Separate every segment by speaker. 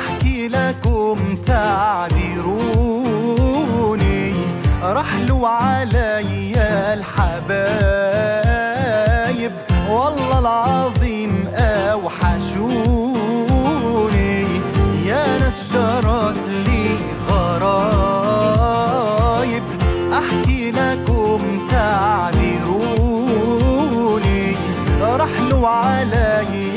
Speaker 1: أحكي لكم تعذروني، رحلوا علي الحبايب والله العظيم أوحشوني. يا ناس جرت لي غرايب، أحكي لكم تعذروني، رحلوا علي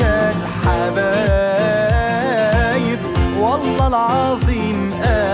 Speaker 1: الحبايب والله العظيم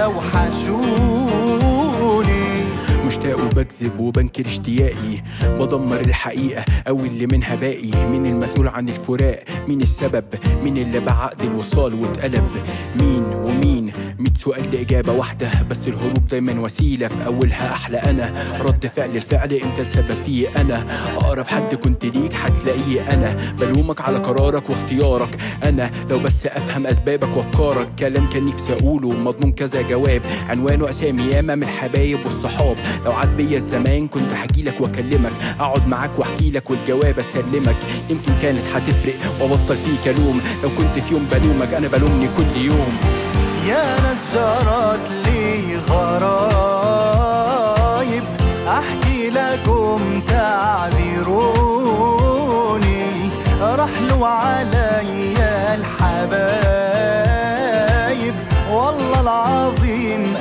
Speaker 1: أوحشوني.
Speaker 2: مشتاق وبكذب وبنكر اشتياقي، بدمر الحقيقة أو اللي منها باقي. مين المسؤول عن الفراق؟ مين السبب؟ مين اللي بعقد الوصال واتقلب؟ مين ومين؟ 100 سؤال لإجابة واحدة، بس الهروب دايما وسيلة في أولها أحلى. أنا رد فعل الفعل أنت السبب فيه، أنا أقرب حد كنت ليك هتلاقيه. أنا بلومك على قرارك واختيارك، أنا لو بس أفهم أسبابك وأفكارك. كلام كان نفسي أقوله مضمون كذا جواب، عنوانه أسامي ياما من الحبايب والصحاب. لو عاد بيا الزمان كنت هجيلك واكلمك، اقعد معاك واحكي لك والجواب اسلمك. يمكن كانت هتفرق وابطل فيك الوم، لو كنت في يوم بلومك انا بلومني كل يوم.
Speaker 1: يا ناس جرت لي غرايب، احكي لكم تعذروني، رحلوا علي الحبايب والله العظيم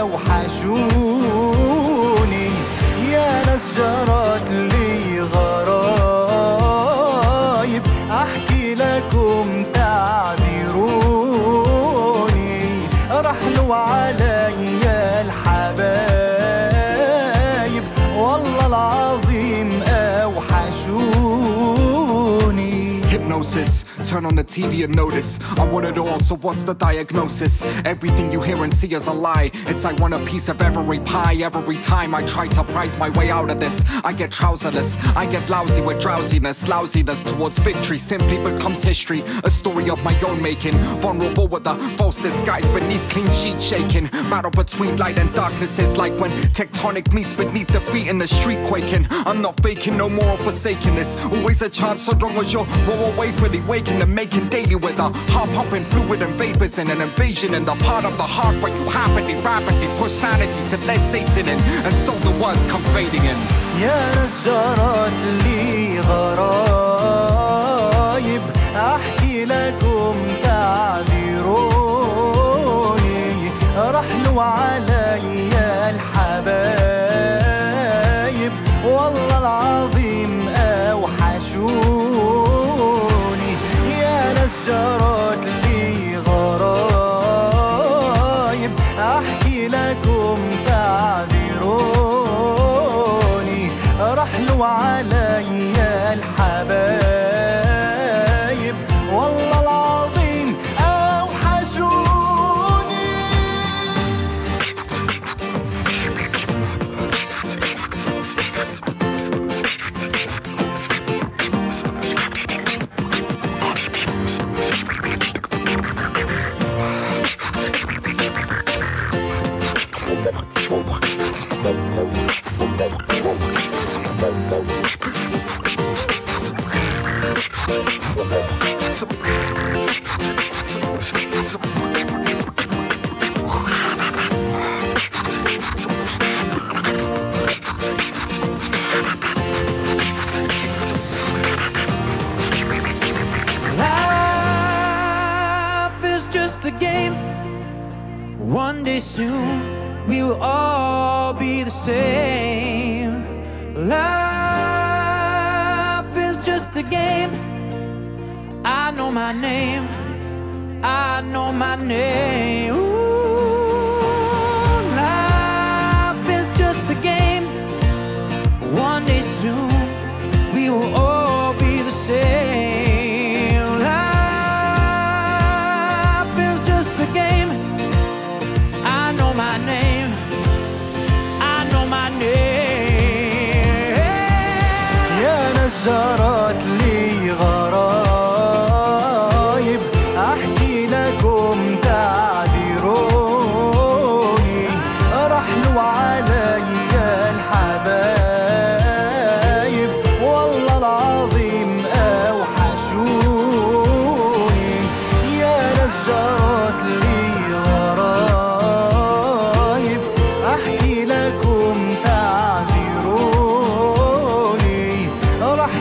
Speaker 1: أوحشوني. يا ناس جرت لي غرايب، أحكي لكم تعذروني، رحلوا علي الحبايب والله العظيم أوحشوني.
Speaker 3: Hypnosis, turn on the TV and notice I want it all, so what's the diagnosis? Everything you hear and see is a lie. It's I want a piece of every pie. Every time I try to prize my way out of this, I get trouserless, I get lousy with drowsiness. Lousiness towards victory simply becomes history, a story of my own making. Vulnerable with a false disguise beneath clean sheet shaking. Battle between light and darkness is like when tectonic meets beneath the feet in the street quaking. I'm not faking, no more forsaking this. Always a chance so long as you're away, fully waking and making daily with a heart pumping fluid and vapors and an invasion in the part of the heart where you rapidly push sanity to let Satan in, and so the ones come fading in.
Speaker 1: يا ناس جرت لي غرايب، أحكي لكم تعذروني، رحلوا علي الحبايب والله العظيم أوحشوني. يا ناس جرت لي غرايب، أحكي لكم تعذروني، رحلوا علي الحبايب والله العظيم أوحشوني.
Speaker 4: Life is just a game. One day soon we will all be the same. Life is just a game. I know my name. I know my name. Ooh, life is just a game. One day soon we will all be the same. Life is just a game. I know my name. I know my name.
Speaker 1: يا ناس جرت لي غرايب، أحكي لكم تعذروني،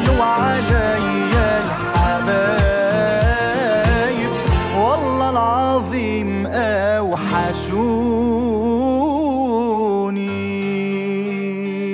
Speaker 1: له